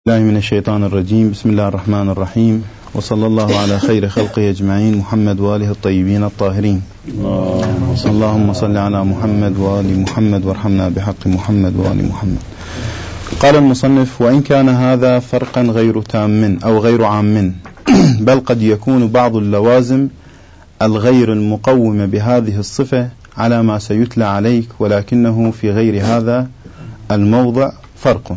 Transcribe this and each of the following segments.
الله من الشيطان الرجيم. بسم الله الرحمن الرحيم، وصلى الله على خير خلقه أجمعين محمد وآله الطيبين الطاهرين. اللهم صل على محمد وآل محمد وارحمنا بحق محمد وآل محمد. قال المصنف: وإن كان هذا فرقا غير تام أو غير عام، بل قد يكون بعض اللوازم الغير المقومة بهذه الصفة على ما سيتلى عليك، ولكنه في غير هذا الموضع فرق.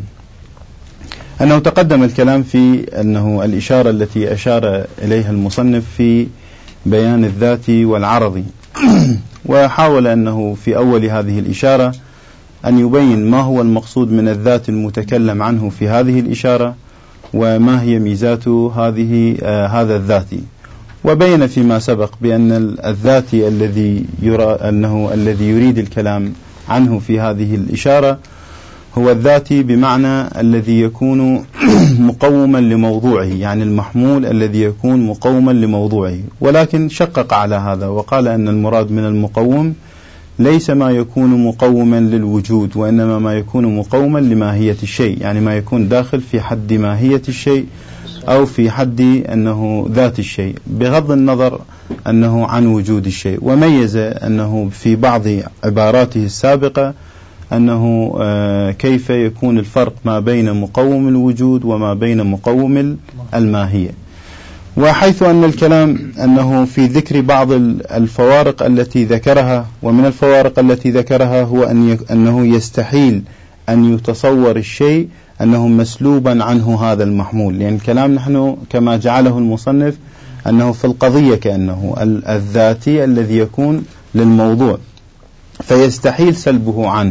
أنه تقدم الكلام في أنه الإشارة التي أشار إليها المصنف في بيان الذات والعرض، وحاول أنه في أول هذه الإشارة أن يبين ما هو المقصود من الذات المتكلم عنه في هذه الإشارة، وما هي ميزات هذا الذات. وبين فيما سبق بأن الذات الذي الذي يريد الكلام عنه في هذه الإشارة هو الذاتي بمعنى الذي يكون مقوما لموضوعه، يعني المحمول الذي يكون مقوما لموضوعه، ولكن شقق على هذا وقال أن المراد من المقوم ليس ما يكون مقوما للوجود، وإنما ما يكون مقوما لماهية الشيء، يعني ما يكون داخل في حد ماهية الشيء أو في حد أنه ذات الشيء، بغض النظر أنه عن وجود الشيء. وميز أنه في بعض عباراته السابقة أنه كيف يكون الفرق ما بين مقوم الوجود وما بين مقوم الماهية، وحيث أن الكلام أنه في ذكر بعض الفوارق التي ذكرها، ومن الفوارق التي ذكرها هو أنه يستحيل أن يتصور الشيء أنه مسلوبا عنه هذا المحمول، لأن الكلام نحن كما جعله المصنف أنه في القضية كأنه الذاتي الذي يكون للموضوع، فيستحيل سلبه عنه،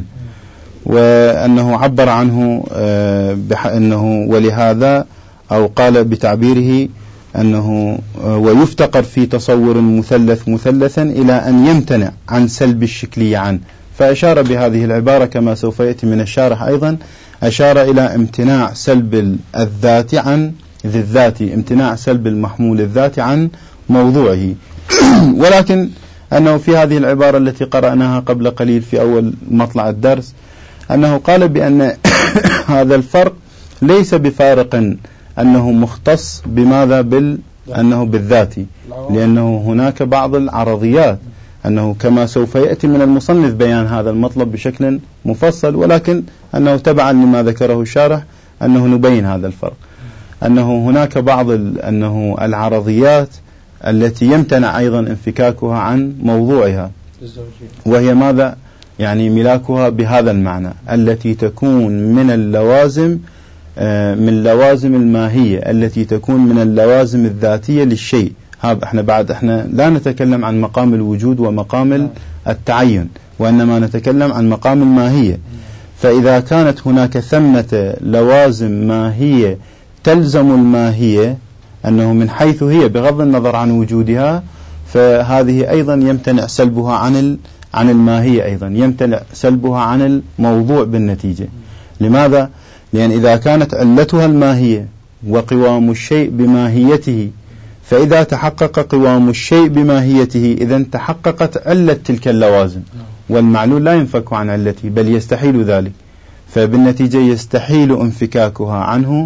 وأنه عبر عنه بأنه ولهذا أو قال بتعبيره أنه ويفتقر في تصور مثلثا إلى أن يمتنع عن سلب الشكلية عنه، فأشار بهذه العبارة كما سوف يأتي من الشارح أيضا، أشار إلى امتناع سلب الذات عن ذي الذات، امتناع سلب المحمول الذاتي عن موضوعه. ولكن أنه في هذه العبارة التي قرأناها قبل قليل في أول مطلع الدرس أنه قال بأن هذا الفرق ليس بفارق أنه مختص بماذا أنه بالذاتي، لأنه هناك بعض العرضيات، أنه كما سوف يأتي من المصنف بيان هذا المطلب بشكل مفصل، ولكن أنه تبعا لما ذكره الشارح أنه نبين هذا الفرق، أنه هناك بعض أنه العرضيات التي يمتنع أيضا انفكاكها عن موضوعها، وهي ماذا؟ يعني ملاكها بهذا المعنى التي تكون من اللوازم، من لوازم الماهية التي تكون من اللوازم الذاتية للشيء. احنا لا نتكلم عن مقام الوجود ومقام التعين، وإنما نتكلم عن مقام الماهية. فإذا كانت هناك ثمة لوازم ماهية تلزم الماهية أنه من حيث هي بغض النظر عن وجودها، فهذه أيضا يمتنع سلبها عن الماهية، أيضا يمتنع سلبها عن الموضوع بالنتيجة. لماذا؟ لأن إذا كانت علتها الماهية وقوام الشيء بماهيته، فإذا تحقق قوام الشيء بماهيته إذن تحققت علة تلك اللوازم، والمعلول لا ينفك عن علته بل يستحيل ذلك، فبالنتيجة يستحيل انفكاكها عنه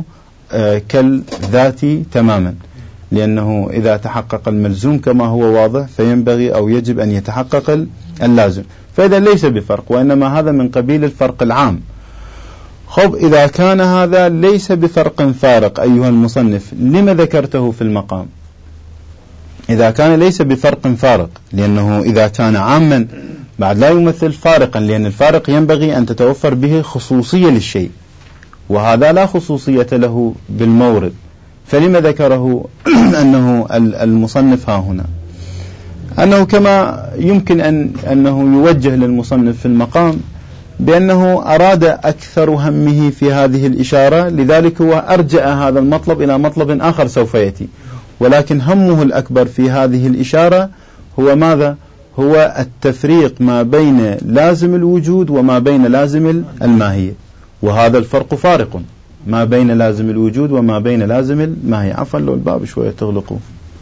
كالذات تماما، لأنه إذا تحقق الملزوم كما هو واضح فينبغي أو يجب أن يتحقق اللازم، فإذا ليس بفرق، وإنما هذا من قبيل الفرق العام. خب إذا كان هذا ليس بفرق فارق أيها المصنف، لما ذكرته في المقام؟ إذا كان ليس بفرق فارق، لأنه إذا كان عاما بعد لا يمثل فارقا، لأن الفارق ينبغي أن تتوفر به خصوصية للشيء، وهذا لا خصوصية له بالمورد، فلما ذكره أنه المصنف ها هنا؟ أنه كما يمكن أنه يوجه للمصنف في المقام بأنه أراد أكثر همه في هذه الإشارة، لذلك هو أرجع هذا المطلب إلى مطلب آخر سوف يأتي، ولكن همه الأكبر في هذه الإشارة هو ماذا؟ هو التفريق ما بين لازم الوجود وما بين لازم الماهية، وهذا الفرق فارق ما بين لازم الوجود وما بين لازم الماهية. عفوا لو الباب شوية تغلقوا.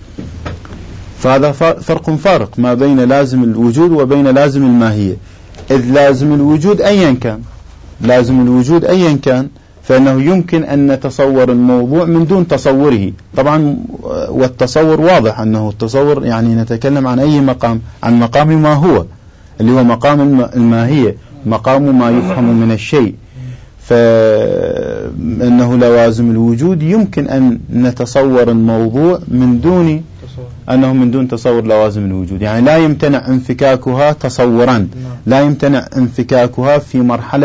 فهذا فرق فارق ما بين لازم الوجود وبين لازم الماهية، إذ لازم الوجود أيا كان فإنه يمكن أن نتصور الموضوع من دون تصوره. طبعا والتصور واضح أنه التصور يعني نتكلم عن أي مقام، عن مقام ما هو اللي هو مقام الماهية، مقام ما يفهم من الشيء. فإنه لوازم الوجود يمكن أن نتصور الموضوع من دون تصور لوازم الوجود، يعني لا يمتنع انفكاكها تصورا، لا يمتنع انفكاكها في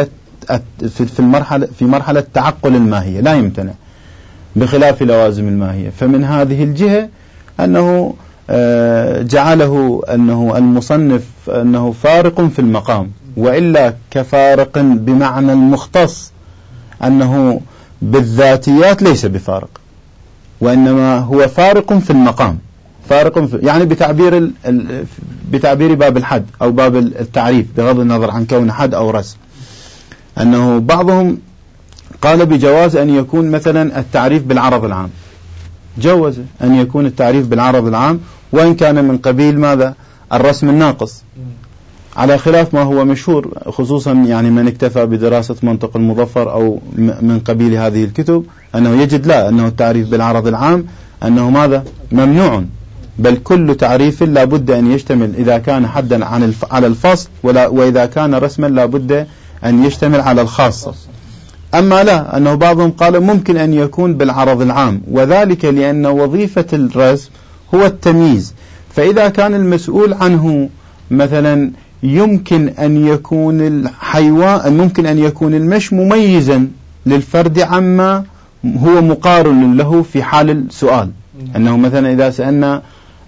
مرحلة تعقل الماهية، لا يمتنع، بخلاف لوازم الماهية. فمن هذه الجهة أنه جعله أنه المصنف أنه فارق في المقام، وإلا كفارق بمعنى المختص، أنه بالذاتيات ليس بفارق، وإنما هو فارق في المقام، فارق في يعني بتعبير باب الحد أو باب التعريف، بغض النظر عن كون حد أو رسم. أنه بعضهم قال بجواز أن يكون مثلا التعريف بالعرض العام، جوز أن يكون التعريف بالعرض العام وإن كان من قبيل ماذا؟ الرسم الناقص، على خلاف ما هو مشهور، خصوصا يعني من اكتفى بدراسة منطق المظفر أو من قبيل هذه الكتب، أنه يجد لا، أنه التعريف بالعرض العام أنه ماذا؟ ممنوع، بل كل تعريف لا بد أن يشتمل إذا كان حدا على الفصل، وإذا كان رسما لا بد أن يشتمل على الخاصة. أما لا، أنه بعضهم قال ممكن أن يكون بالعرض العام، وذلك لأن وظيفة الرسم هو التمييز. فإذا كان المسؤول عنه مثلا يمكن أن يكون الحيوان، ممكن أن يكون المشي مميزا للفرد عما هو مقارن له في حال السؤال، أنه مثلا إذا سألنا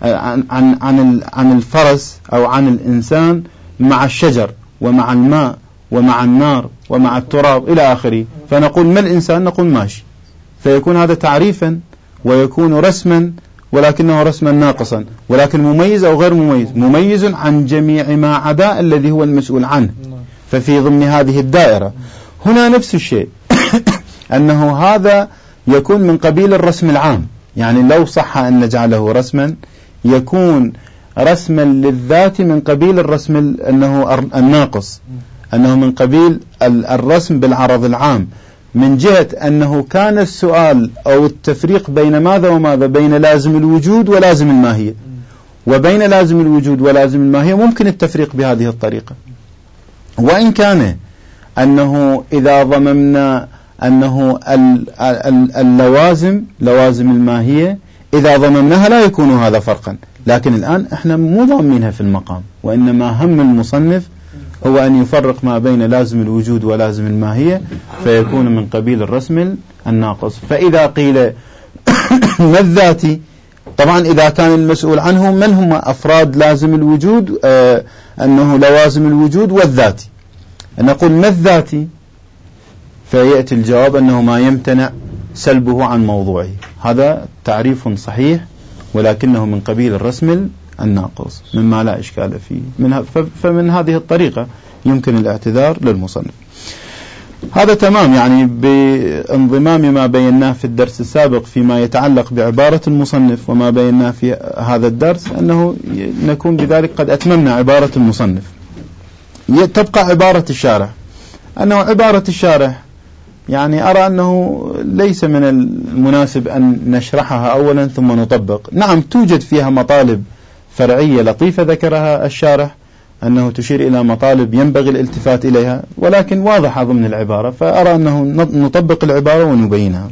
عن الفرس أو عن الإنسان مع الشجر ومع الماء ومع النار ومع التراب إلى آخره، فنقول ما الإنسان؟ نقول ماشي، فيكون هذا تعريفا ويكون رسما، ولكنه رسما ناقصا، ولكن مميز أو غير مميز؟ مميز عن جميع ما عدا الذي هو المسؤول عنه، ففي ضمن هذه الدائرة. هنا نفس الشيء أنه هذا يكون من قبيل الرسم العام، يعني لو صح أن نجعله رسما يكون رسما للذات من قبيل الرسم أنه الناقص، أنه من قبيل الرسم بالعرض العام، من جهة أنه كان السؤال أو التفريق بين ماذا وماذا؟ بين لازم الوجود ولازم الماهية، وبين لازم الوجود ولازم الماهية ممكن التفريق بهذه الطريقة. وإن كان أنه إذا ضممنا أنه لوازم الماهية إذا ضممناها لا يكون هذا فرقا، لكن الآن احنا مو ضامنينها في المقام، وإنما هم المصنف هو أن يفرق ما بين لازم الوجود ولازم الماهية، فيكون من قبيل الرسم الناقص. فإذا قيل ما الذاتي، طبعا إذا كان المسؤول عنه من هم أفراد لازم الوجود، أنه لوازم الوجود والذاتي، نقول ما الذاتي؟ فيأتي الجواب أنه ما يمتنع سلبه عن موضوعه. هذا تعريف صحيح، ولكنه من قبيل الرسم الناقص مما لا إشكال فيه. فمن هذه الطريقة يمكن الاعتذار للمصنف. هذا تمام، يعني بانضمام ما بيناه في الدرس السابق فيما يتعلق بعبارة المصنف وما بيناه في هذا الدرس، أنه نكون بذلك قد أتممنا عبارة المصنف. تبقى عبارة الشارح، أنه عبارة الشارح يعني أرى أنه ليس من المناسب أن نشرحها أولا ثم نطبق. نعم توجد فيها مطالب فرعية لطيفة ذكرها الشارح، أنه تشير إلى مطالب ينبغي الالتفات إليها، ولكن واضحة ضمن العبارة، فأرى أنه نطبق العبارة ونبينها.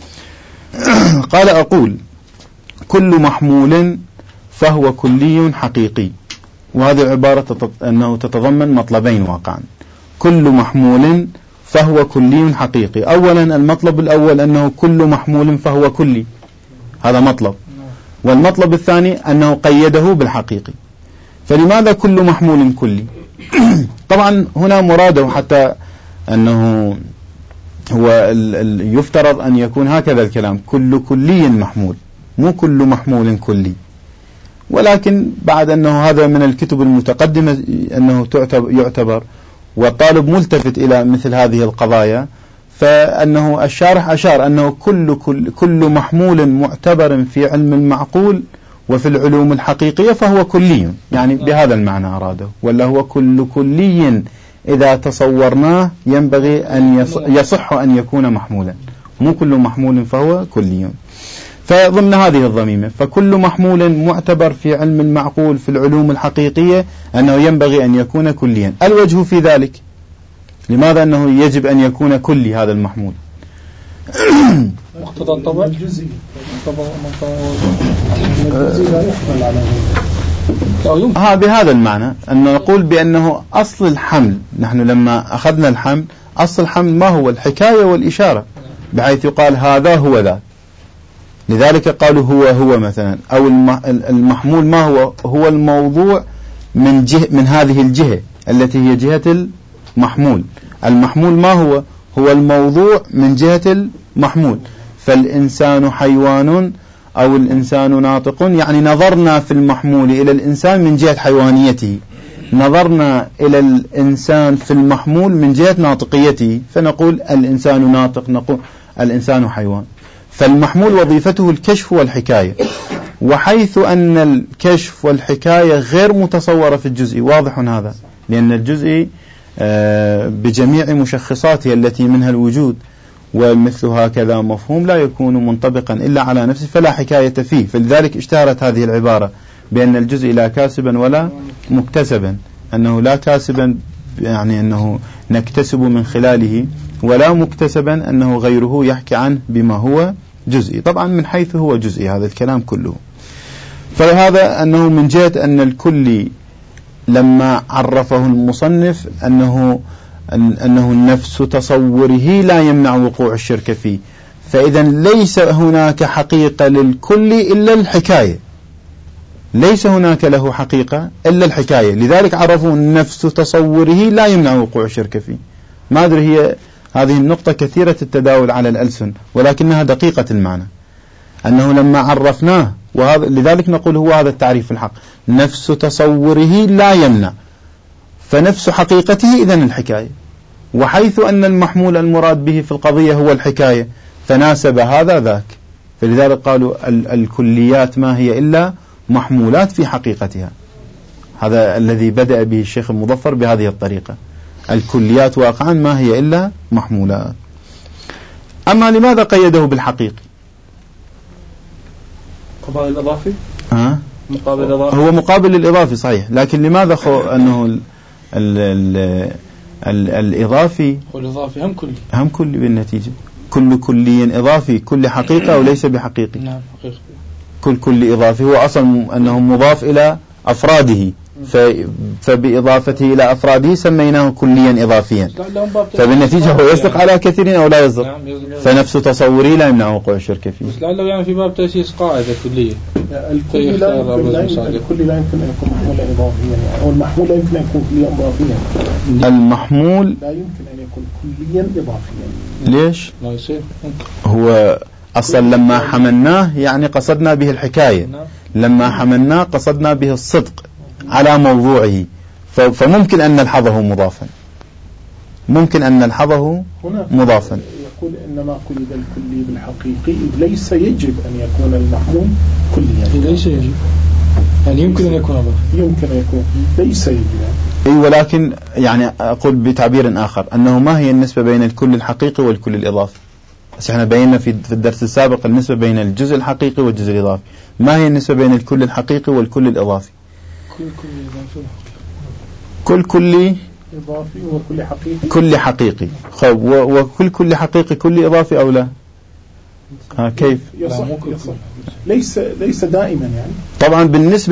قال أقول كل محمول فهو كلي حقيقي، وهذه العبارة أنه تتضمن مطلبين واقعا. كل محمول فهو كلي حقيقي، أولا المطلب الأول أنه كل محمول فهو كلي، هذا مطلب، والمطلب الثاني أنه قيده بالحقيقي. فلماذا كل محمول كلي؟ طبعا هنا مراده حتى أنه هو يفترض أن يكون هكذا الكلام، كل كلي محمول، مو كل محمول كلي، ولكن بعد أنه هذا من الكتب المتقدمة أنه يعتبر والطالب ملتفت إلى مثل هذه القضايا، فأنه الشارح أشار أنه كل محمول معتبر في علم المعقول وفي العلوم الحقيقية فهو كلي، يعني بهذا المعنى أراده، ولا هو كل كلي إذا تصورناه ينبغي أن يصح أن يكون محمولا، مو كل محمول فهو كلي. فضمن هذه الضميمة فكل محمول معتبر في علم المعقول في العلوم الحقيقية أنه ينبغي أن يكون كليا. الوجه في ذلك لماذا أنه يجب أن يكون كلي هذا المحمول؟ مقتضى الطبع الجزئي بهذا المعنى أن نقول بأنه أصل الحمل، نحن لما أخذنا الحمل أصل الحمل ما هو؟ الحكاية والإشارة، بحيث يقال هذا هو ذا، لذلك قالوا هو مثلا، أو المحمول ما هو؟ هو الموضوع من هذه الجهة التي هي جهة المحمول. المحمول ما هو؟ هو الموضوع من جهة المحمول. فالإنسان حيوان أو الإنسان ناطق، يعني نظرنا في المحمول إلى الإنسان من جهة حيوانيته، نظرنا إلى الإنسان في المحمول من جهة ناطقيته، فنقول الإنسان ناطق، نقول الإنسان حيوان. فالمحمول وظيفته الكشف والحكاية، وحيث أن الكشف والحكاية غير متصورة في الجزء، واضح هذا، لأن الجزء بجميع مشخصاته التي منها الوجود ومثل هكذا مفهوم لا يكون منطبقا إلا على نفسه فلا حكاية فيه. فلذلك اشتهرت هذه العبارة بأن الجزء لا كاسبا ولا مكتسبا، أنه لا كاسبا يعني أنه نكتسب من خلاله، ولا مكتسبا أنه غيره يحكي عنه بما هو جزئي. طبعا من حيث هو جزئي هذا الكلام كله. فهذا أنه من جهة أن الكل لما عرفه المصنف أنه نفس تصوره لا يمنع وقوع الشرك فيه، فإذا ليس هناك حقيقة للكل إلا الحكاية، ليس هناك له حقيقة إلا الحكاية، لذلك عرفوا نفس تصوره لا يمنع وقوع الشرك فيه. ما أدري هي هذه النقطة كثيرة التداول على الألسن، ولكنها دقيقة المعنى، أنه لما عرفناه، وهذا لذلك نقول هو هذا التعريف الحق، نفس تصوره لا يمنع، فنفس حقيقته إذن الحكاية، وحيث أن المحمول المراد به في القضية هو الحكاية فناسب هذا ذاك. فلذلك قالوا الكليات ما هي إلا محمولات في حقيقتها. هذا الذي بدأ به الشيخ المظفر بهذه الطريقة، الكليات واقعا ما هي إلا محمولات. أما لماذا قيده بالحقيقي؟ مقابل الإضافي؟ مقابل الإضافي هو مقابل الإضافي صحيح، لكن لماذا أنه الإضافي والإضافي هم كلي بالنتيجة، كل كلي إضافي، كل حقيقة وليس بحقيقي. نعم حقيقي. كل إضافي هو أصلا أنه مضاف إلى أفراده، فبإضافته إلى أفراده سميناه كليا إضافيا، فبالنتيجة هو يصدق على كثيرين أو لا يصدق. فنفس تصوري لا يمنع وقوع الشرك فيه. بس لعله يعني في باب تأسيس قاعدة كلية، الكل لا يمكن أن يكون محمولا إضافيا، أو المحمول لا يمكن أن يكون كليا إضافيا. المحمول لا يمكن أن يكون كليا إضافيا. ليش؟ لا يصير. هو أصلا لما حملناه يعني قصدنا به الحكاية، لما حملناه قصدنا به الصدق على موضوعه، فممكن أن نلحظه مضافا، ممكن أن نلحظه مضافا. يقول إنما قيد الكلي بالحقيقي، ليس يجب أن يكون المحمول كليا. ليس يجب، يعني يمكن أن يكون أضافي، يمكن أن يكون، ليس يجب. ولكن يعني أقول بتعبير آخر أنه ما هي النسبة بين الكل الحقيقي والكل الإضافي؟ بس احنا بينا في الدرس السابق النسبة بين الجزء الحقيقي والجزء الإضافي. ما هي النسبة بين الكل الحقيقي والكل الإضافي؟ كل كلي إضافي وكل حقيقي، كل حقيقي. وكل حقيقي كل إضافي أو لا؟ كيف؟ يصح. ليس دائما يعني. طبعا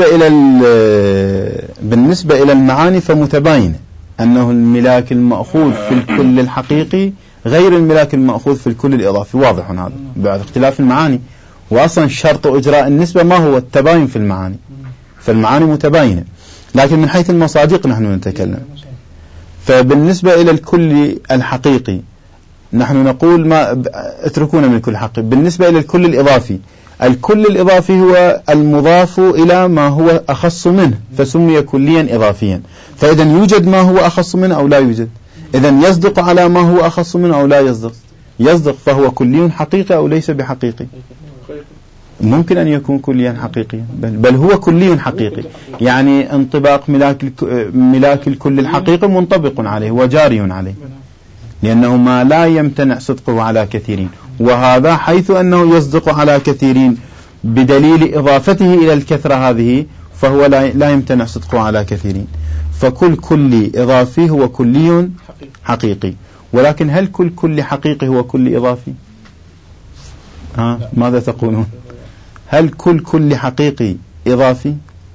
بالنسبة إلى المعاني فمتباينة، أنه الملاك المأخوذ في الكل الحقيقي غير الملاك المأخوذ في الكل الإضافي، واضح هذا بعد اختلاف المعاني. وأصلا شرط إجراء النسبة ما هو؟ التباين في المعاني، فالمعاني متباينة، لكن من حيث المصادق نحن نتكلم. فبالنسبة إلى الكل الحقيقي نحن نقول ما اتركونا من الكل الحقيقي. بالنسبة إلى الكل الإضافي، الكل الإضافي هو المضاف إلى ما هو أخص منه فسمي كليا إضافيا. فإذا يوجد ما هو أخص منه أو لا يوجد، إذا يصدق على ما هو أخص منه أو لا يصدق، يصدق، فهو كلي حقيقي أو ليس بحقيقي. ممكن أن يكون كليا حقيقيا، بل هو كلي حقيقي، يعني انطباق ملاك الكل الحقيقي منطبق عليه وجاري عليه، لأنه ما لا يمتنع صدقه على كثيرين، وهذا حيث أنه يصدق على كثيرين بدليل إضافته إلى الكثرة هذه، فهو لا يمتنع صدقه على كثيرين. فكل كلي إضافي هو كلي حقيقي. ولكن هل كل كلي حقيقي هو كلي إضافي؟ ماذا تقولون؟ هل كل كلي حقيقي إضافي؟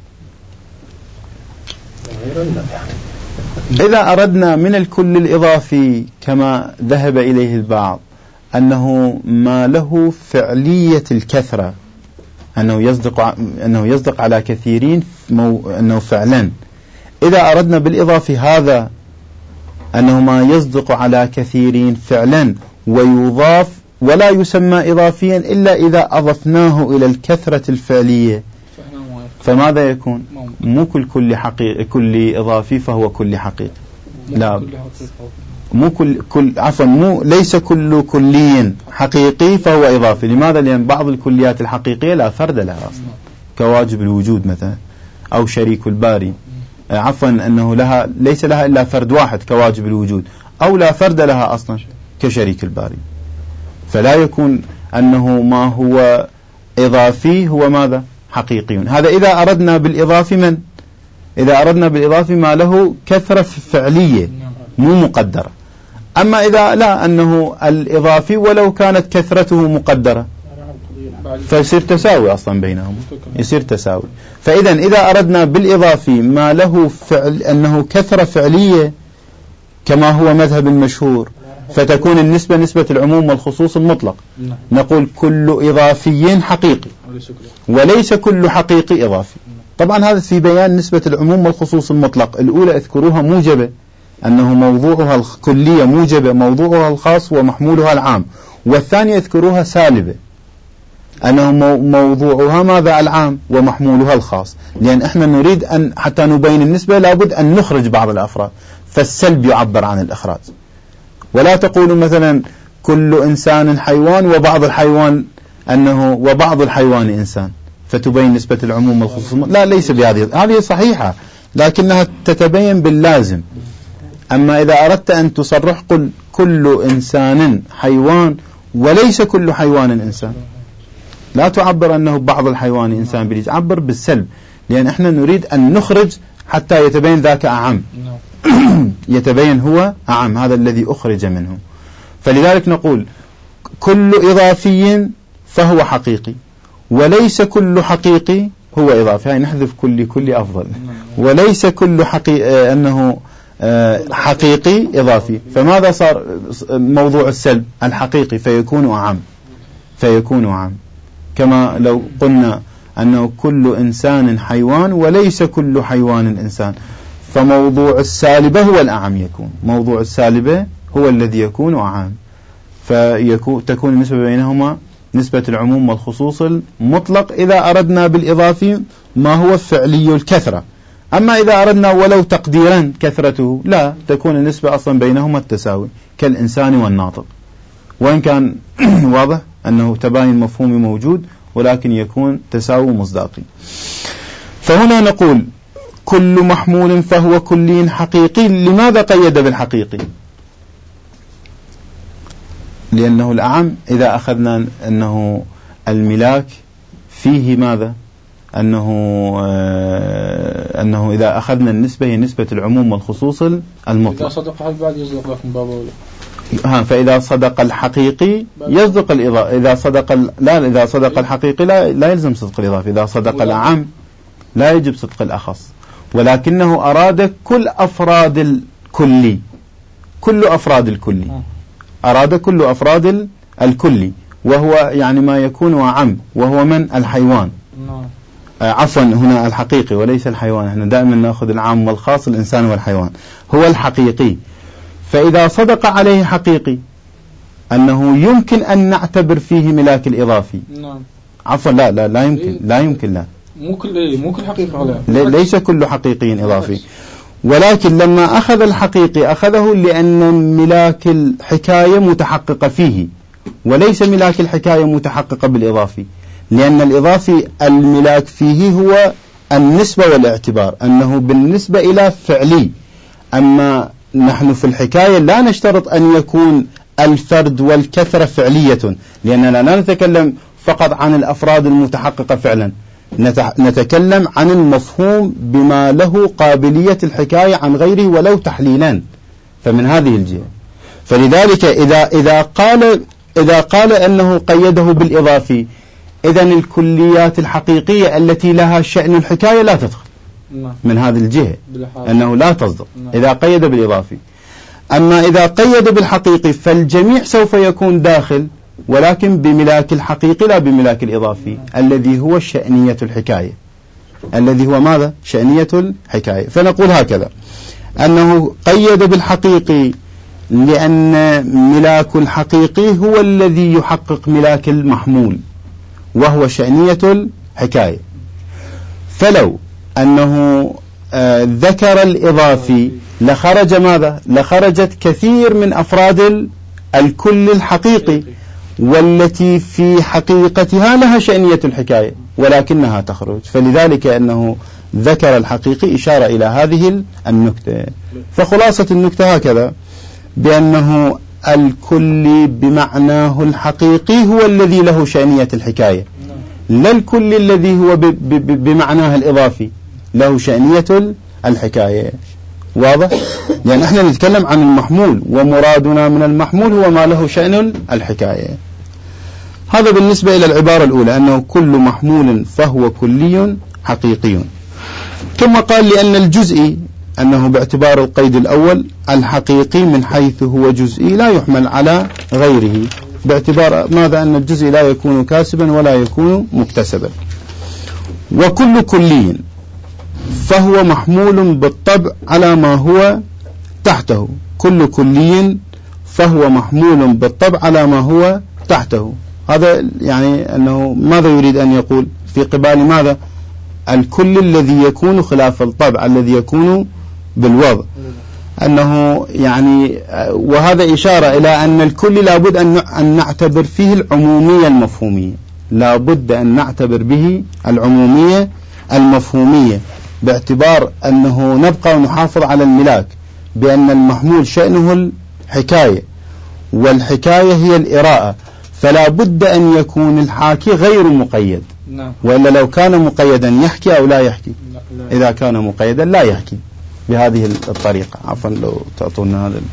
إذا أردنا من الكل الإضافي كما ذهب إليه البعض أنه ما له فعلية الكثرة، أنه يصدق على كثيرين، أنه فعلا، إذا أردنا بالإضافي هذا أنه ما يصدق على كثيرين فعلا ويضاف ولا يسمى إضافيا إلا إذا أضفناه إلى الكثرة الفعلية، فماذا يكون؟ مو كل إضافي فهو كل حقيقي، لا، مو ليس كل كلي حقيقي فهو إضافي. لماذا؟ لأن بعض الكليات الحقيقية لا فرد لها أصلا، كواجب الوجود مثلا، أو شريك الباري، أنه ليس لها إلا فرد واحد كواجب الوجود، أو لا فرد لها أصلا كشريك الباري. فلا يكون أنه ما هو إضافي هو ماذا؟ حقيقي. هذا إذا أردنا بالإضافي إذا أردنا بالإضافي ما له كثرة فعلية مو مقدرة. أما إذا لا، أنه الإضافي ولو كانت كثرته مقدرة فيصير تساوي أصلا بينهم، يصير تساوي. فإذا إذا أردنا بالإضافي ما له أنه كثرة فعلية كما هو مذهب المشهور، فتكون النسبة نسبة العموم والخصوص المطلق، نقول كل إضافي حقيقي وليس كل حقيقي إضافي. طبعا هذا في بيان نسبة العموم والخصوص المطلق. الأولى اذكروها موجبة، أنه موضوعها الكلية موجبة، موضوعها الخاص ومحمولها العام. والثانية اذكروها سالبة، أنه موضوعها ماذا؟ العام ومحمولها الخاص. لأن احنا نريد أن حتى نبين النسبة لابد أن نخرج بعض الأفراد، فالسلب يعبر عن الإخراج. ولا تقولوا مثلا كل إنسان حيوان وبعض الحيوان إنسان، فتبين نسبة العموم والخصوص. لا، ليس بهذه، هذه صحيحة لكنها تتبين باللازم. أما إذا أردت أن تصرح قل كل إنسان حيوان وليس كل حيوان إنسان، لا تعبر أنه بعض الحيوان إنسان، بليز عبر بالسلب، لأن احنا نريد أن نخرج حتى يتبين ذاك أعم يتبين هو أعم، هذا الذي أخرج منه. فلذلك نقول كل إضافي فهو حقيقي وليس كل حقيقي هو إضافي. يعني نحذف كل أفضل، وليس كل أنه حقيقي إضافي. فماذا صار موضوع السلب؟ الحقيقي فيكون أعم، كما لو قلنا أنه كل إنسان حيوان وليس كل حيوان إنسان، فموضوع السالبة هو الأعم، يكون موضوع السالبة هو الذي يكون أعم، فتكون النسبة بينهما نسبة العموم والخصوص المطلق إذا أردنا بالإضافي ما هو فعلي الكثرة. أما إذا أردنا ولو تقديرا كثرته، لا، تكون النسبة أصلا بينهما التساوي كالإنسان والناطق، وإن كان واضح أنه تباين مفهومي موجود، ولكن يكون تساوي مصداقي. فهنا نقول كل محمول فهو كلي حقيقي. لماذا قيد بالحقيقي؟ لأنه الأعم. إذا أخذنا أنه الملاك فيه ماذا؟ أنه إذا أخذنا النسبة هي نسبة العموم والخصوص المطلق. إذا صدق هل بعد يصدق لكم بابا؟ فإذا صدق الحقيقي يصدق الإضافة. إذا صدق الحقيقي لا يلزم صدق الإضافة. إذا صدق الأعم لا يجب صدق الأخص، ولكنه أراد كل أفراد الكلي، أراد كل أفراد الكلي، وهو يعني ما يكون أعم، وهو من؟ الحيوان. عفوا، هنا الحقيقي وليس الحيوان. احنا دائما نأخذ العام والخاص، الإنسان والحيوان، هو الحقيقي. فإذا صدق عليه حقيقي أنه يمكن أن نعتبر فيه ملاك الإضافي. عفوا، لا يمكن. مو كل حقيقة، ليس كل حقيقي إضافي. ولكن لما أخذ الحقيقي أخذه لأن ملاك الحكاية متحققة فيه، وليس ملاك الحكاية متحققة بالإضافي. لأن الإضافي الملاك فيه هو النسبة والاعتبار، أنه بالنسبة إلى فعلي. أما نحن في الحكاية لا نشترط أن يكون الفرد والكثرة فعلية، لأننا لا نتكلم فقط عن الأفراد المتحققة فعلا، نتكلم عن المفهوم بما له قابلية الحكاية عن غيره ولو تحليلا. فمن هذه الجهة، فلذلك إذا قال أنه قيده بالإضافي، إذن الكليات الحقيقية التي لها شأن الحكاية لا تدخل من هذه الجهة، أنه لا تصدق إذا قيد بالإضافي. أما إذا قيد بالحقيقي فالجميع سوف يكون داخل، ولكن بملاك الحقيقي لا بملاك الإضافي الذي هو شأنية الحكاية، الذي هو ماذا؟ شأنية الحكاية. فنقول هكذا، أنه قيد بالحقيقي لأن ملاك الحقيقي هو الذي يحقق ملاك المحمول وهو شأنية الحكاية. فلو أنه ذكر الإضافي لخرج ماذا؟ لخرجت كثير من أفراد الكل الحقيقي، والتي في حقيقتها لها شأنية الحكاية ولكنها تخرج. فلذلك أنه ذكر الحقيقي إشارة إلى هذه النكتة. فخلاصة النكتة هكذا، بأنه الكل بمعناه الحقيقي هو الذي له شأنية الحكاية، لا الكل الذي هو بمعناه الإضافي له شأنية الحكاية. واضح؟ لأن احنا نتكلم عن المحمول، ومرادنا من المحمول هو ما له شأن الحكاية. هذا بالنسبة إلى العبارة الأولى، أنه كل محمول فهو كلي حقيقي. ثم قال لأن الجزئي، أنه باعتبار القيد الأول الحقيقي من حيث هو جزئي لا يحمل على غيره، باعتبار ماذا؟ أن الجزء لا يكون كاسبا ولا يكون مكتسبا. وكل كلي فهو محمول بالطبع على ما هو تحته، كل كلي فهو محمول بالطبع على ما هو تحته. هذا يعني أنه ماذا يريد أن يقول في قبال ماذا؟ الكل الذي يكون خلاف الطبع الذي يكون بالوضع، أنه يعني، وهذا إشارة إلى أن الكل لابد أن نعتبر فيه العمومية المفهومية، لابد أن نعتبر به العمومية المفهومية، باعتبار أنه نبقى ونحافظ على الملاك، بأن المحمول شأنه الحكاية، والحكاية هي الإراءة، فلا بد أن يكون الحاكي غير مقيد، وإلا لو كان مقيدا يحكي أو لا يحكي، إذا كان مقيدا لا يحكي بهذه الطريقة. عفوا لو تعطونا هذا.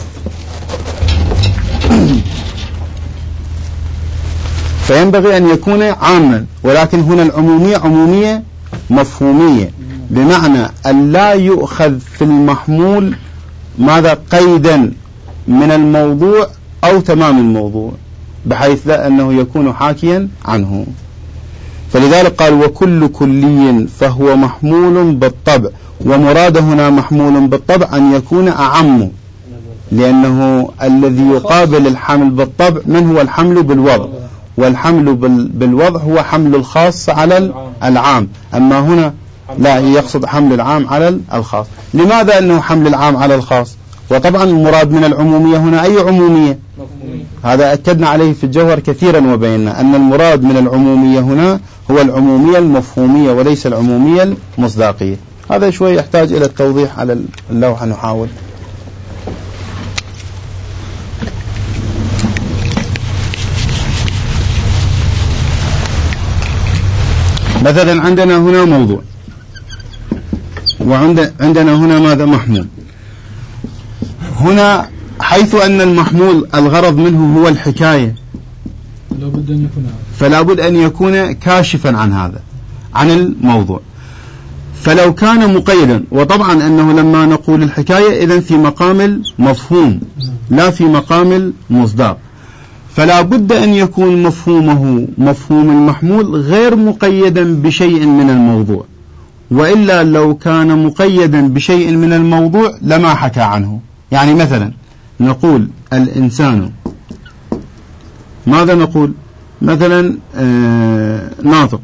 فينبغي أن يكون عاما، ولكن هنا العمومية عمومية مفهومية، بمعنى أن لا يؤخذ في المحمول ماذا؟ قيدا من الموضوع أو تمام الموضوع، بحيث لا أنه يكون حاكيا عنه. فلذلك قال وكل كلي فهو محمول بالطبع، ومراد هنا محمول بالطبع أن يكون أعم، لأنه الذي يقابل الحمل بالطبع من هو الحمل بالوضع، والحمل بالوضع هو حمل الخاص على العام، أما هنا لا، يقصد حمل العام على الخاص. لماذا أنه حمل العام على الخاص؟ وطبعا المراد من العمومية هنا أي عمومية؟ هذا أكدنا عليه في الجوهر كثيرا وبينا أن المراد من العمومية هنا هو العمومية المفهومية وليس العمومية المصداقية. هذا شوي يحتاج إلى التوضيح على اللوحة، نحاول. مثلا عندنا هنا موضوع، وعندنا هنا ماذا؟ محمول. هنا حيث أن المحمول الغرض منه هو الحكاية، فلا بد أن يكون كاشفا عن هذا، عن الموضوع. فلو كان مقيدا، وطبعا أنه لما نقول الحكاية إذن في مقام المفهوم لا في مقام المصداق، فلا بد أن يكون مفهومه مفهوم المحمول غير مقيدا بشيء من الموضوع، وإلا لو كان مقيدا بشيء من الموضوع لما حكى عنه. يعني مثلا نقول الإنسان، ماذا نقول؟ مثلا ناطق.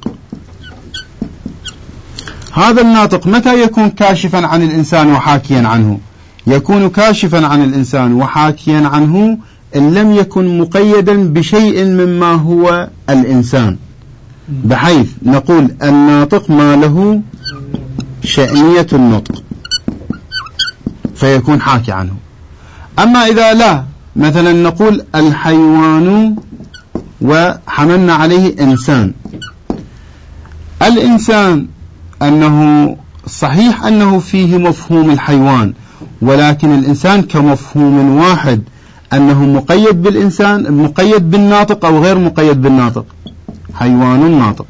هذا الناطق متى يكون كاشفا عن الإنسان وحاكيا عنه؟ يكون كاشفا عن الإنسان وحاكيا عنه إن لم يكن مقيدا بشيء مما هو الإنسان. بحيث نقول الناطق ما له شأنية النطق فيكون حاكي عنه. أما إذا لا، مثلا نقول الحيوان وحملنا عليه إنسان، الإنسان أنه صحيح أنه فيه مفهوم الحيوان، ولكن الإنسان كمفهوم واحد أنه مقيد بالإنسان، مقيد بالناطق أو غير مقيد بالناطق، حيوان ناطق،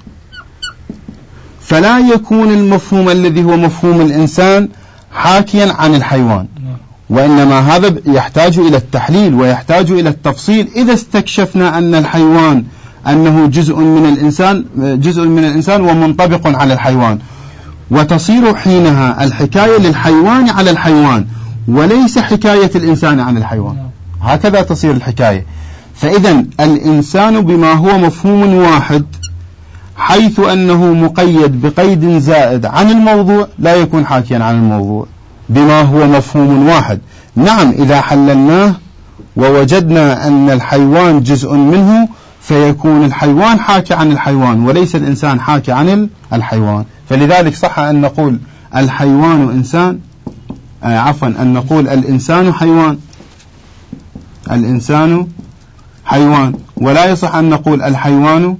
فلا يكون المفهوم الذي هو مفهوم الإنسان حاكيا عن الحيوان، وإنما هذا يحتاج إلى التحليل ويحتاج إلى التفصيل. إذا استكشفنا أن الحيوان أنه جزء من الإنسان ومنطبق على الحيوان، وتصير حينها الحكاية للحيوان على الحيوان وليس حكاية الإنسان عن الحيوان، هكذا تصير الحكاية. فإذا الإنسان بما هو مفهوم واحد حيث أنه مقيد بقيد زائد عن الموضوع لا يكون حاكيا عن الموضوع بما هو مفهوم واحد. نعم، إذا حللناه ووجدنا أن الحيوان جزء منه فيكون الحيوان حاكي عن الحيوان وليس الإنسان حاكي عن الحيوان. فلذلك صح أن نقول الحيوان إنسان، أن نقول الإنسان حيوان، الإنسان حيوان، ولا يصح أن نقول الحيوان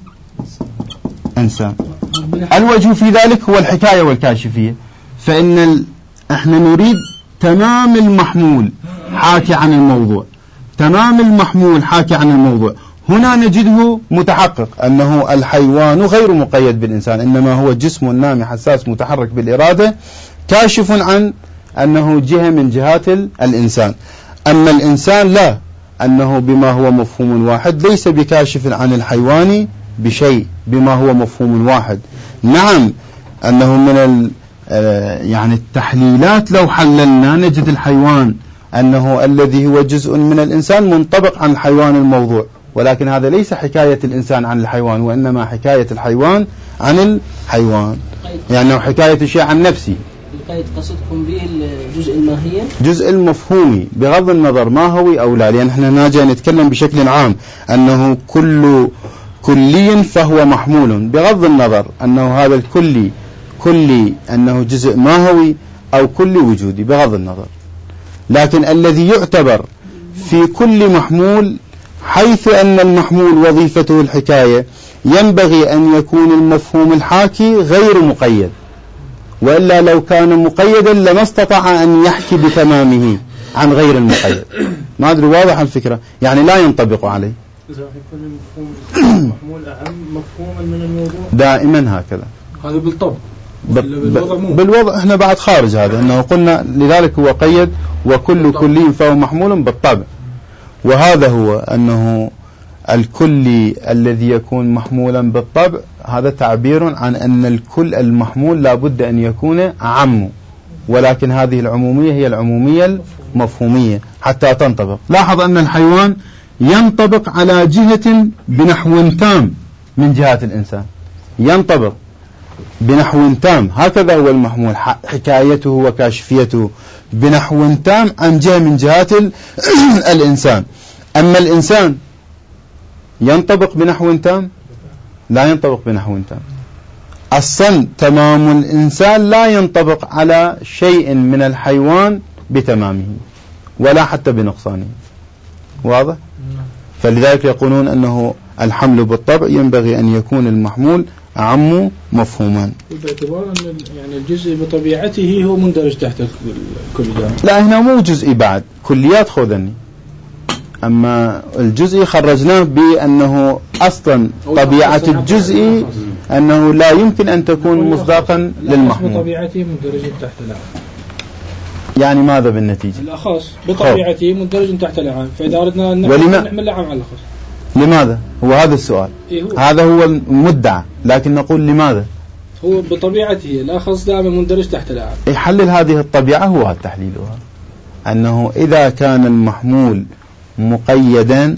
إنسان. الوجه في ذلك هو الحكاية والكاشفية، فإن احنا نريد تمام المحمول حاكي عن الموضوع، تمام المحمول حاكي عن الموضوع. هنا نجده متحقق أنه الحيوان غير مقيد بالإنسان، إنما هو جسم نامي حساس متحرك بالإرادة كاشف عن أنه جهة من جهات الإنسان. أما الإنسان لا، أنه بما هو مفهوم واحد ليس بكاشف عن الحيوان بشيء بما هو مفهوم واحد. نعم، أنه من يعني التحليلات لو حللنا نجد الحيوان أنه الذي هو جزء من الإنسان منطبق عن الحيوان الموضوع، ولكن هذا ليس حكاية الإنسان عن الحيوان، وإنما حكاية الحيوان عن الحيوان، يعني حكاية الشيء عن نفسه. القيد قصدكم به الجزء الماهي؟ جزء المفهومي بغض النظر ما هو أو لا، لأن احنا ناجي نتكلم بشكل عام أنه كلي فهو محمول بغض النظر أنه هذا كلي أنه جزء ماهوي أو كلي وجودي بغض النظر. لكن الذي يعتبر في كل محمول حيث أن المحمول وظيفته الحكاية ينبغي أن يكون المفهوم الحاكي غير مقيد، وإلا لو كان مقيدا لما استطاع أن يحكي بتمامه عن غير المقيد. ما أدري واضح الفكرة؟ يعني لا ينطبق عليه. إذا يكون المحمول أهم مفهوما من الموضوع دائما هكذا. هذا بالطبع بالوضع احنا بعد خارج هذا، انه قلنا لذلك هو قيد وكل كلي فهو محمول بالطبع. وهذا هو أنه الكلي الذي يكون محمولا بالطبع هذا تعبير عن أن الكل المحمول لا بد أن يكون أعم، ولكن هذه العمومية هي العمومية المفهومية حتى تنطبق. لاحظ أن الحيوان ينطبق على جهة بنحو تام من جهات الإنسان، ينطبق بنحو تام، هكذا هو المحمول، حكايته وكاشفيته بنحو تام عن جهة من جهات الإنسان. أما الإنسان ينطبق بنحو تام؟ لا ينطبق بنحو تام. أصلا تمام الإنسان لا ينطبق على شيء من الحيوان بتمامه ولا حتى بنقصانه. واضح؟ فلذلك يقولون أنه الحمل بالطبع ينبغي أن يكون المحمول أعم مفهوما، باعتبار أن يعني الجزء بطبيعته هو مندرج تحت الكليات. لا، هنا مو جزئي بعد، كليات خذني. أما الجزئي خرجناه بأنه أصلا طبيعة الجزئي أنه لا يمكن أن تكون مصداقا للمحمول. بطبيعته مندرج تحت العام. يعني ماذا بالنتيجة؟ الأخص بطبيعته مندرج تحت العام، فإذا أردنا أن نحمل العام على الأخص. لماذا؟ هو هذا السؤال. هذا هو المدعى، لكن نقول لماذا؟ هو بطبيعته الأخص دائما مندرج تحت العام. يحلل هذه الطبيعة هو تحليلها، أنه إذا كان المحمول مقيدا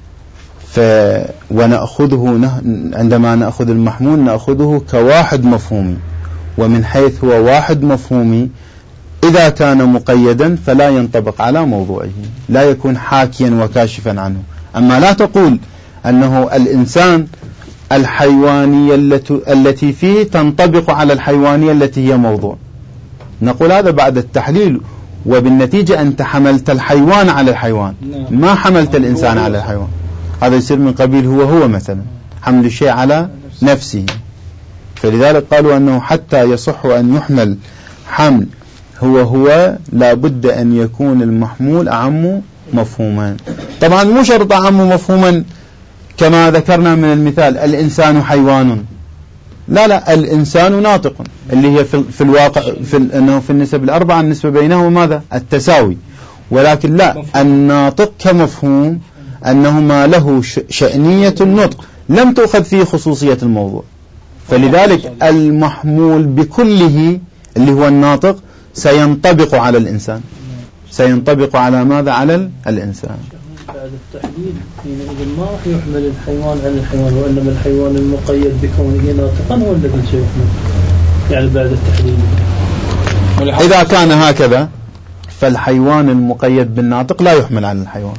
ونأخذه عندما نأخذ المحمول نأخذه كواحد مفهومي، ومن حيث هو واحد مفهومي إذا كان مقيدا فلا ينطبق على موضوعه، لا يكون حاكيا وكاشفا عنه. أما لا تقول أنه الإنسان الحيوانية التي فيه تنطبق على الحيوانية التي هي موضوع. نقول هذا بعد التحليل، وبالنتيجة أنت حملت الحيوان على الحيوان، ما حملت الإنسان على الحيوان. هذا يصير من قبيل هو مثلا حمل الشيء على نفسه. فلذلك قالوا أنه حتى يصح أن يحمل حمل هو لا بد أن يكون المحمول أعم مفهوما. طبعا مو شرط أعم مفهوما كما ذكرنا من المثال الإنسان حيوان، لا الإنسان ناطق، اللي هي في الواقع أنه في النسب الأربعة النسبة بينهما ماذا؟ التساوي. ولكن لا، الناطق كمفهوم أنه ما له شأنية النطق لم تؤخذ فيه خصوصية الموضوع، فلذلك المحمول بكله اللي هو الناطق سينطبق على الإنسان، سينطبق على ماذا؟ على الإنسان. بعد التحليل حينئذ ما راح يحمل الحيوان على الحيوان، وإنما الحيوان المقيد بكونه ناطقا هو الذي سيحمل، يعني بعد التحليل. إذا كان هكذا فالحيوان المقيد بالناطق لا يحمل على الحيوان،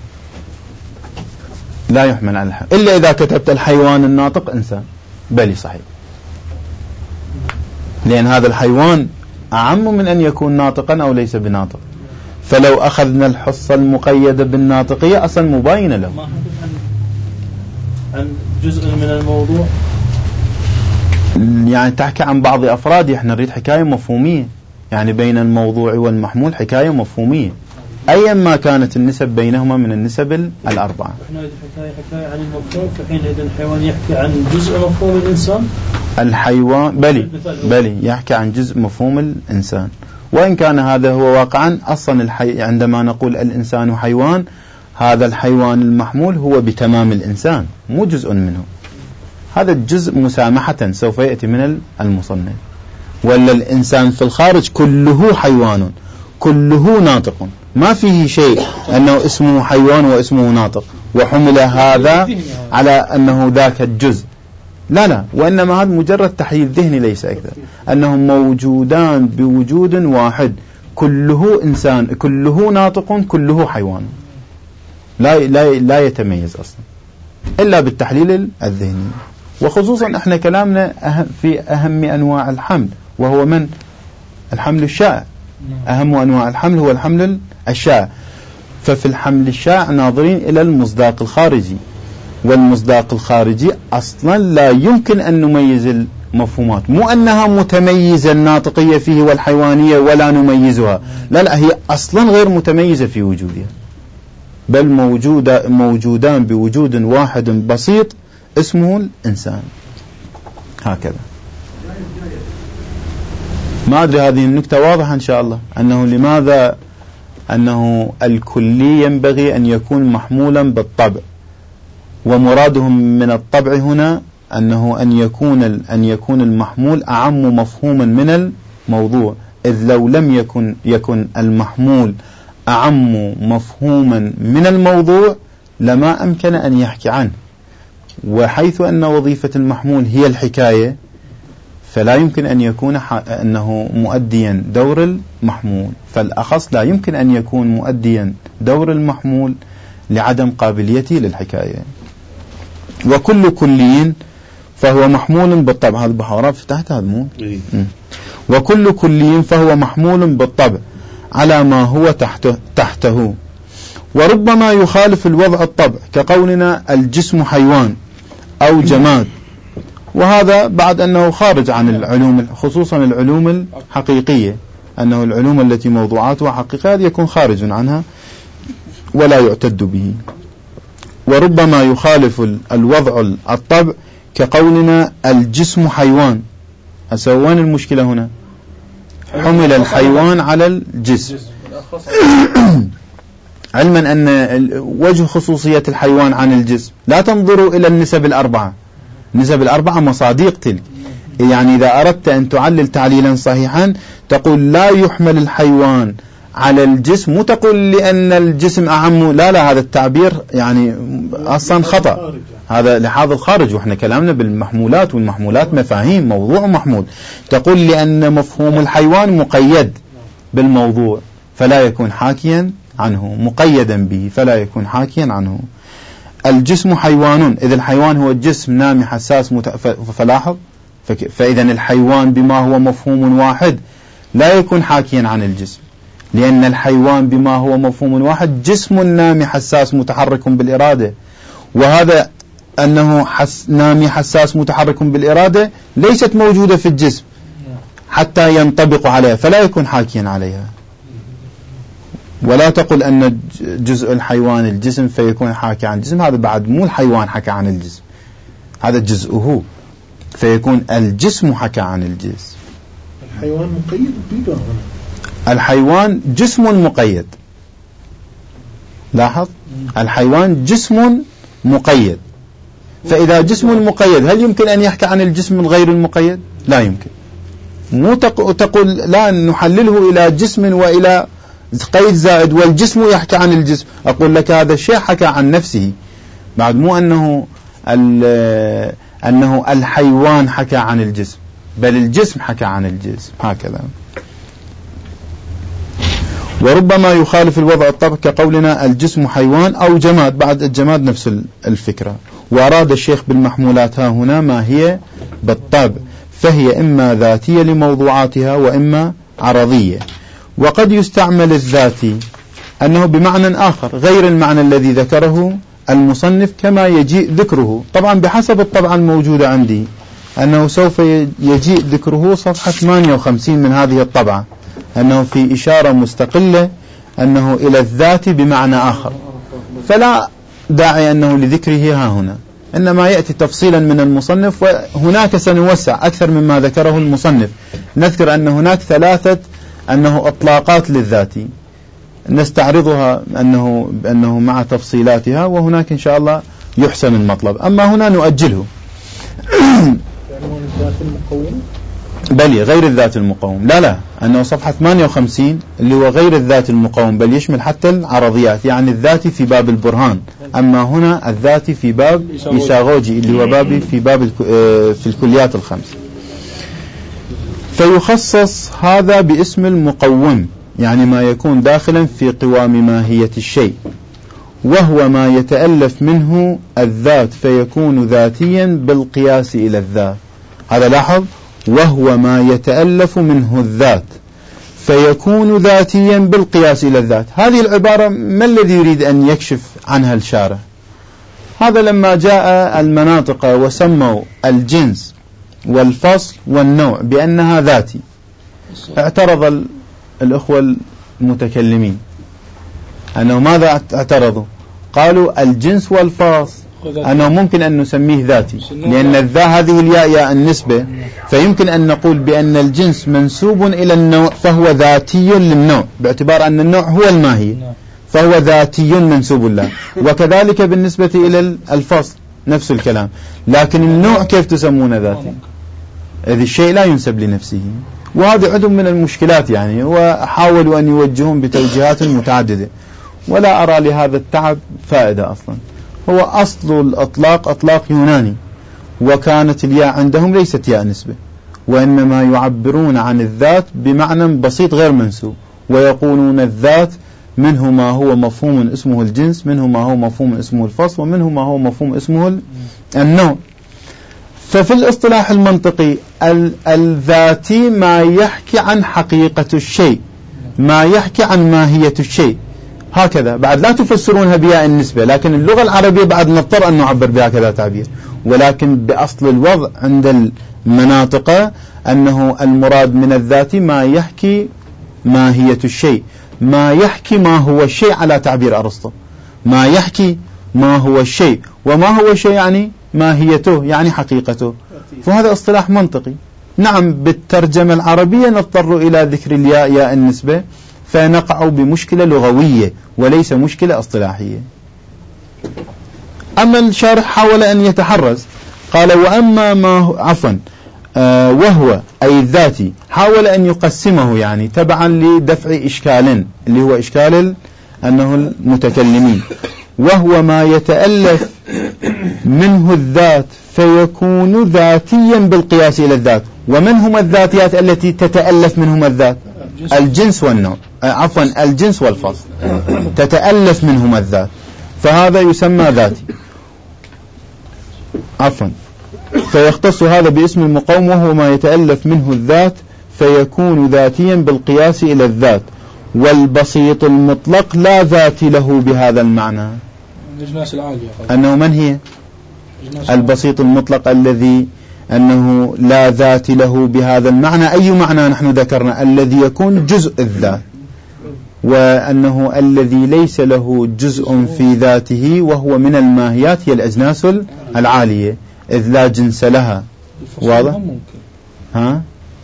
لا يحمل على الحيوان إلا إذا كتبت الحيوان الناطق إنسان. بلي صحيح، لأن هذا الحيوان أعم من أن يكون ناطقا أو ليس بناطق. فلو أخذنا الحصة المقيدة بالناطقية أصلا مباينة له. ما عن جزء من الموضوع، يعني تحكي عن بعض أفراد، احنا نريد حكاية مفهومية، يعني بين الموضوع والمحمول حكاية مفهومية أيا ما كانت النسب بينهما من النسب الأربعة. احنا حكاية عن المفهوم، فحينئذ الحيوان يحكي عن جزء مفهوم الإنسان. الحيوان بلي يحكي عن جزء مفهوم الإنسان، وإن كان هذا هو واقعا أصلا عندما نقول الإنسان حيوان، هذا الحيوان المحمول هو بتمام الإنسان مو جزء منه، هذا الجزء مسامحة سوف يأتي من المصنف. ولا الإنسان في الخارج كله حيوان كله ناطق، ما فيه شيء أنه اسمه حيوان واسمه ناطق وحمل هذا على أنه ذاك الجزء، لا، وإنما هذا مجرد تحييد ذهني ليس أكثر، أنهم موجودان بوجود واحد، كله إنسان كله ناطق كله حيوان، لا يتميز أصلا إلا بالتحليل الذهني. وخصوصا احنا كلامنا في أهم أنواع الحمل، وهو من الحمل الشائع. أهم أنواع الحمل هو الحمل الشائع. ففي الحمل الشائع ناظرين إلى المصداق الخارجي، والمصداق الخارجي أصلا لا يمكن أن نميز المفهومات، مو أنها متميزة الناطقية فيه والحيوانية ولا نميزها، لا هي أصلا غير متميزة في وجودها، بل موجودان بوجود واحد بسيط اسمه الإنسان. هكذا. ما أدري هذه النكتة واضحة إن شاء الله، أنه لماذا أنه الكلي ينبغي أن يكون محمولا بالطبع، ومرادهم من الطبع هنا أنه أن يكون المحمول أعم مفهوما من الموضوع، إذ لو لم يكن المحمول أعم مفهوما من الموضوع لما أمكن أن يحكي عنه. وحيث أن وظيفة المحمول هي الحكاية، فلا يمكن أن يكون أنه مؤديا دور المحمول، فالأخص لا يمكن أن يكون مؤديا دور المحمول لعدم قابليته للحكاية. وكل كلي فهو محمول بالطبع، هذا بحوارات فتحت هذا مو وكل كلي فهو محمول بالطبع على ما هو تحته، وربما يخالف الوضع الطبع كقولنا الجسم حيوان أو جماد، وهذا بعد أنه خارج عن العلوم، خصوصا العلوم الحقيقية، أنه العلوم التي موضوعاتها حقيقية يكون خارج عنها ولا يعتد به. وربما يخالف الوضع الطبع كقولنا الجسم حيوان. وين المشكلة هنا؟ حمل الحيوان على الجسم علما أن وجه خصوصية الحيوان عن الجسم لا تنظروا إلى النسب الأربعة، النسب الأربعة مصادق تلك، يعني إذا أردت أن تعلل تعليلا صحيحا تقول لا يحمل الحيوان على الجسم، مو تقول لأن الجسم أعم، لا هذا التعبير يعني أصلا خطأ، هذا لحاظ الخارج، وإحنا كلامنا بالمحمولات، والمحمولات مفاهيم، موضوع محمول، تقول لأن مفهوم الحيوان مقيد بالموضوع فلا يكون حاكيا عنه، مقيدا به فلا يكون حاكيا عنه. الجسم حيوان، إذا الحيوان هو الجسم نامي حساس فلاحظ، فإذا الحيوان بما هو مفهوم واحد لا يكون حاكيا عن الجسم، لأن الحيوان بما هو مفهوم واحد جسم نامي حساس متحرك بالإرادة، وهذا أنه نامي حساس متحرك بالإرادة ليست موجودة في الجسم حتى ينطبق عليها، فلا يكون حاكيا عليها. ولا تقل أن جزء الحيوان الجسم فيكون حاكي عن الجسم، هذا بعد مو الحيوان حكى عن الجسم، هذا جزءه، فيكون الجسم حكى عن الجسم. الحيوان مقيد بيده هنا، الحيوان جسم مقيد، لاحظ الحيوان جسم مقيد، فإذا جسم مقيد هل يمكن أن يحكي عن الجسم غير المقيد؟ لا يمكن. مو تقول لا نحلله إلى جسم وإلى قيد زائد والجسم يحكي عن الجسم، أقول لك هذا الشيء حكى عن نفسه، بعد مو أنه الحيوان حكى عن الجسم، بل الجسم حكى عن الجسم، هكذا. وربما يخالف الوضع الطبع كقولنا الجسم حيوان أو جماد، بعد الجماد نفس الفكرة. وأراد الشيخ بالمحمولات ها هنا ما هي بالطبع، فهي إما ذاتية لموضوعاتها وإما عرضية. وقد يستعمل الذاتي أنه بمعنى آخر غير المعنى الذي ذكره المصنف كما يجيء ذكره، طبعا بحسب الطبعة الموجودة عندي أنه سوف يجيء ذكره صفحة 58 من هذه الطبعة، أنه في إشارة مستقلة أنه إلى الذات بمعنى آخر، فلا داعي أنه لذكره ها هنا، إنما يأتي تفصيلا من المصنف، وهناك سنوسع أكثر مما ذكره المصنف. نذكر أن هناك 3 أطلاقات للذاتي نستعرضها أنه مع تفصيلاتها، وهناك إن شاء الله يحسن المطلب، أما هنا نؤجله. بل غير الذات المقوم، لا أنه صفحة 58 اللي هو غير الذات المقوم، بل يشمل حتى العرضيات، يعني الذاتي في باب البرهان، أما هنا الذاتي في باب إيساغوجي اللي هو بابي في باب في الكليات الخمس. فيخصص هذا باسم المقوم، يعني ما يكون داخلا في قوام ماهية الشيء، وهو ما يتألف منه الذات فيكون ذاتيا بالقياس إلى الذات. هذا لاحظ، وهو ما يتألف منه الذات فيكون ذاتيا بالقياس إلى الذات. هذه العبارة ما الذي يريد أن يكشف عنها الشارع؟ هذا لما جاء المناطق وسموا الجنس والفصل والنوع بأنها ذاتي، اعترض الأخوة المتكلمين، أنه ماذا اعترضوا؟ قالوا الجنس والفصل أنه ممكن أن نسميه ذاتي، لأن هذه الياء ياء النسبة، فيمكن أن نقول بأن الجنس منسوب إلى النوع فهو ذاتي للنوع، باعتبار أن النوع هو الماهي فهو ذاتي منسوب له. وكذلك بالنسبة إلى الفصل نفس الكلام، لكن النوع كيف تسمونه ذاتي؟ إذ الشيء لا ينسب لنفسه، وهذا عدم من المشكلات يعني، وحاولوا أن يوجهون بتوجيهات متعددة، ولا أرى لهذا التعب فائدة أصلا. هو أصل الأطلاق أطلاق يوناني، وكانت الياء عندهم ليست ياء نسبة، وإنما يعبرون عن الذات بمعنى بسيط غير منسوب، ويقولون الذات منه ما هو مفهوم اسمه الجنس، منه ما هو مفهوم اسمه الفصل، ومنه ما هو مفهوم اسمه النوع. ففي الاصطلاح المنطقي الذاتي ما يحكي عن حقيقة الشيء، ما يحكي عن ماهية الشيء، هكذا. بعد لا تفسرونها بياء النسبة، لكن اللغة العربية بعد نضطر أن نعبر بهكذا تعبير، ولكن بأصل الوضع عند المناطق أنه المراد من الذاتي ما يحكي ماهية الشيء، ما يحكي ما هو الشيء على تعبير أرسطو، ما يحكي ما هو الشيء، وما هو الشيء يعني ماهيته يعني حقيقته. فهذا اصطلاح منطقي. نعم بالترجمة العربية نضطر إلى ذكر الياء ياء النسبة، فنقع بمشكلة لغوية وليس مشكلة اصطلاحية. أما الشارح حاول أن يتحرز، قال وأما ما وهو أي الذاتي، حاول أن يقسمه يعني تبعا لدفع إشكال اللي هو إشكال أنه المتكلمين، وهو ما يتألف منه الذات فيكون ذاتيا بالقياس إلى الذات. ومن هم الذاتيات التي تتألف منهم الذات؟ الجنس والنوع، الجنس والفصل تتألف منهم الذات، فهذا يسمى ذاتي. عفوا فيختص هذا باسم المقوم وهو ما يتألف منه الذات فيكون ذاتيا بالقياس إلى الذات. والبسيط المطلق لا ذات له بهذا المعنى. الأجناس العالية أنه من هي البسيط المطلق الذي أنه لا ذات له بهذا المعنى؟ أي معنى نحن ذكرنا؟ الذي يكون جزء الذات، وأنه الذي ليس له جزء في ذاته وهو من الماهيات هي الأجناس العالية إذ لا جنس لها. واضح؟ ها؟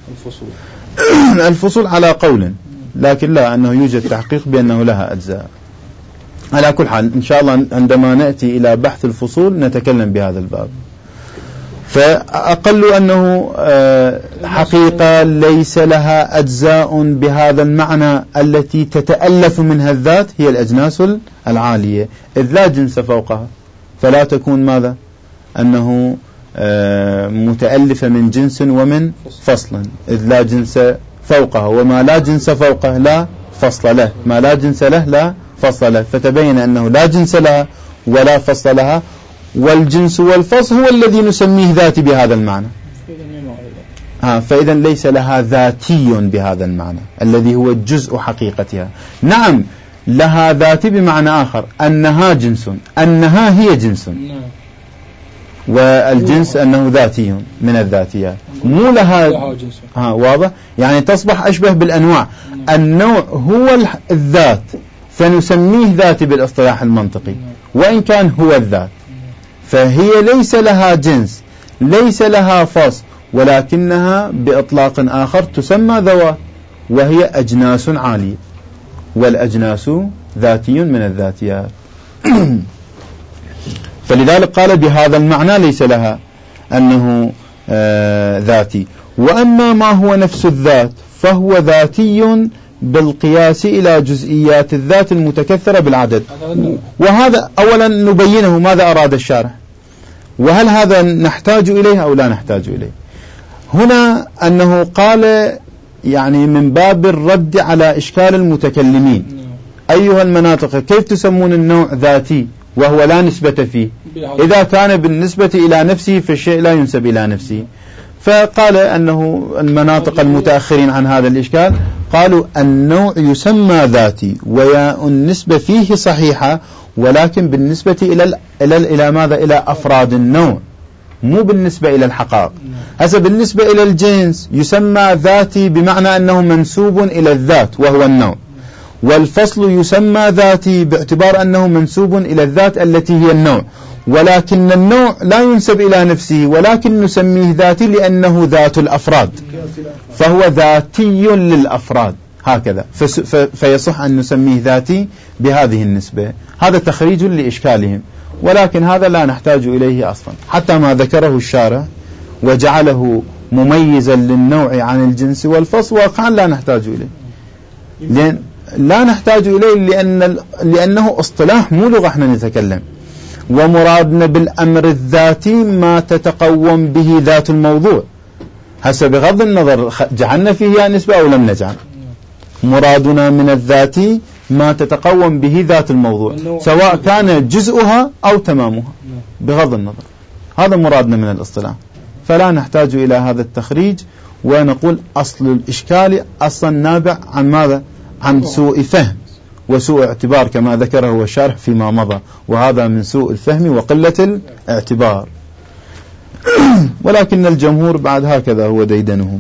الفصول على قول، لكن لا أنه يوجد تحقيق بأنه لها أجزاء. على كل حال إن شاء الله عندما نأتي إلى بحث الفصول نتكلم بهذا الباب. فأقل أنه حقيقة ليس لها أجزاء بهذا المعنى التي تتألف منها الذات هي الأجناس العالية إذ لا جنس فوقها، فلا تكون ماذا؟ أنه متألفة من جنس ومن فصل إذ لا جنس فوقها، وما لا جنس فوقه لا فصل له، ما لا جنس له لا فصل له، فتبين أنه لا جنس لها ولا فصل لها، والجنس والفصل هو الذي نسميه ذاتي بهذا المعنى. فإذا ليس لها ذاتي بهذا المعنى الذي هو جزء حقيقتها. نعم لها ذاتي بمعنى آخر، أنها جنس، أنها هي جنس، والجنس أنه ذاتي من الذاتيات، مو لها واضح؟ يعني تصبح أشبه بالأنواع. النوع هو الذات فنسميه ذاتي بالاصطلاح المنطقي وإن كان هو الذات، فهي ليس لها جنس ليس لها فصل، ولكنها بإطلاق آخر تسمى ذوات وهي أجناس عالية، والأجناس ذاتي من الذاتيات. فلذلك قال بهذا المعنى ليس لها أنه ذاتي. وأما ما هو نفس الذات فهو ذاتي بالقياس إلى جزئيات الذات المتكثرة بالعدد. وهذا أولا نبينه ماذا أراد الشارح، وهل هذا نحتاج إليه أو لا نحتاج إليه. هنا أنه قال يعني من باب الرد على إشكال المتكلمين، أيها المناطق كيف تسمون النوع ذاتي وهو لا نسبة فيه؟ إذا كان بالنسبة إلى نفسه فالشيء لا ينسب إلى نفسه. فقال أنه المناطق المتأخرين عن هذا الإشكال قالوا النوع يسمى ذاتي ويا النسبة فيه صحيحة، ولكن بالنسبة إلى ماذا؟ إلى أفراد النوع، مو بالنسبة إلى الحقائق. هذا بالنسبة إلى الجنس يسمى ذاتي بمعنى أنه منسوب إلى الذات وهو النوع، والفصل يسمى ذاتي باعتبار أنه منسوب إلى الذات التي هي النوع، ولكن النوع لا ينسب إلى نفسه ولكن نسميه ذاتي لأنه ذات الأفراد، فهو ذاتي للأفراد هكذا، فيصح أن نسميه ذاتي بهذه النسبة. هذا تخريج لإشكالهم، ولكن هذا لا نحتاج إليه أصلا، حتى ما ذكره الشارع وجعله مميزا للنوع عن الجنس والفصل واقعا لا نحتاج إليه، لا نحتاج إليه لأنه اصطلاح مو لغة احنا نتكلم، ومرادنا بالأمر الذاتي ما تتقوم به ذات الموضوع. هسه بغض النظر جعلنا فيه نسبة أو لم نجعل، مرادنا من الذاتي ما تتقوم به ذات الموضوع سواء كان جزءها أو تمامها بغض النظر، هذا مرادنا من الاصطلاح. فلا نحتاج إلى هذا التخريج، ونقول أصل الإشكال أصلا نابع عن ماذا؟ عن سوء فهم وسوء اعتبار كما ذكره الشارح فيما مضى، وهذا من سوء الفهم وقلة الاعتبار. ولكن الجمهور بعد هكذا هو ديدنهم.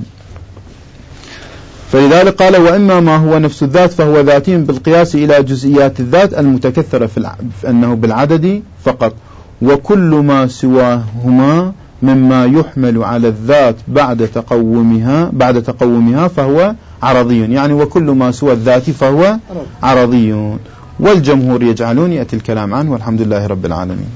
فلذلك قال وإما ما هو نفس الذات فهو ذاتي بالقياس إلى جزئيات الذات المتكثرة أنه بالعدد فقط، وكل ما سواهما مما يحمل على الذات بعد تقومها فهو عرضي، يعني وكل ما سوى الذات فهو عرضي. والجمهور يجعلون يأتي الكلام عنه، والحمد لله رب العالمين.